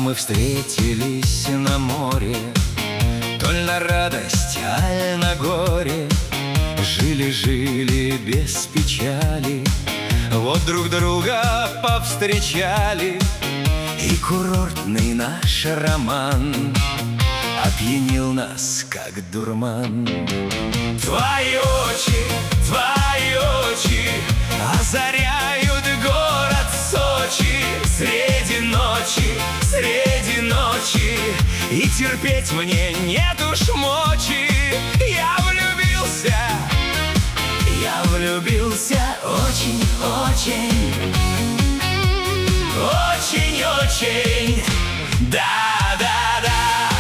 мы встретились на море, то ли на радость, аль на горе. Жили-жили без печали, вот друг друга повстречали, и курортный наш роман опьянил нас, как дурман. Твои очи озаряют город Сочи среди ночи, и терпеть мне нет уж мочи. Я влюбился очень-очень, очень-очень, да-да-да.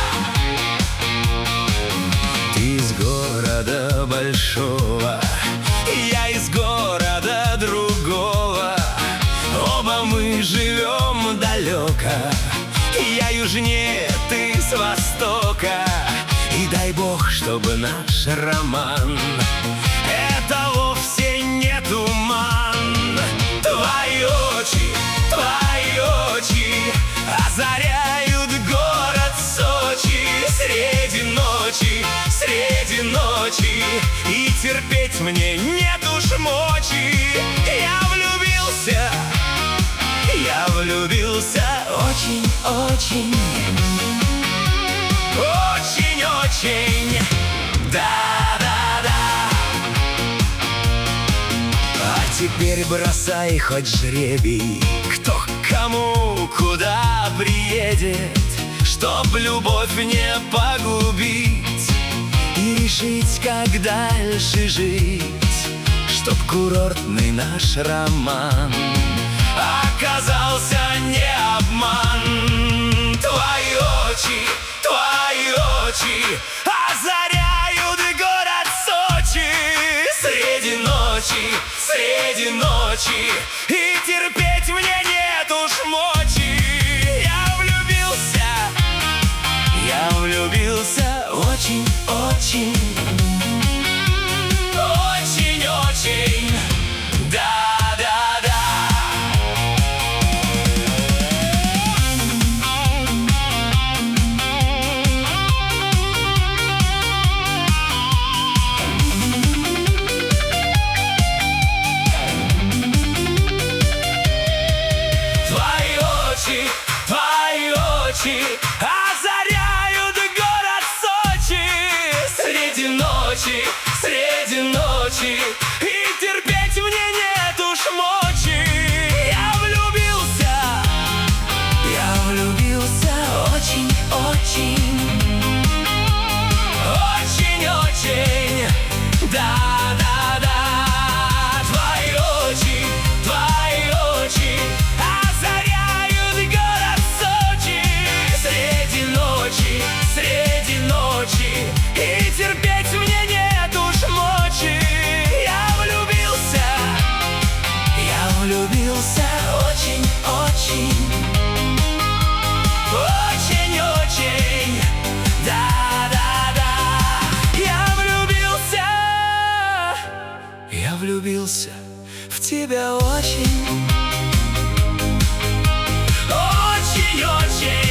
Ты из города большого, я из города другого. Оба мы живем далеко, я южнее, ты с востока. И дай Бог, чтобы наш роман это вовсе не туман. Твои очи озаряют город Сочи среди ночи, и терпеть мне нет уж мочи. Я влюбился очень-очень, очень-очень, да-да-да. А теперь бросай хоть жребий, кто к кому куда приедет, чтоб любовь не погубить и решить, как дальше жить, чтоб курортный наш роман оказался не обман. Твои очи озаряют город Сочи среди ночи, и терпеть мне нет уж мочи. Я влюбился очень-очень, очень-очень, да-да-да. Твои очи озаряют город Сочи среди ночи, и терпеть мне нет уж мочи. Я влюбился очень-очень, очень-очень, да-да-да. Твои очи озаряют город Сочи среди ночи, и терпеть мне нет уж мочи. Я влюбился очень-очень, очень-очень, да-да-да. Я влюбился в тебя очень, очень-очень.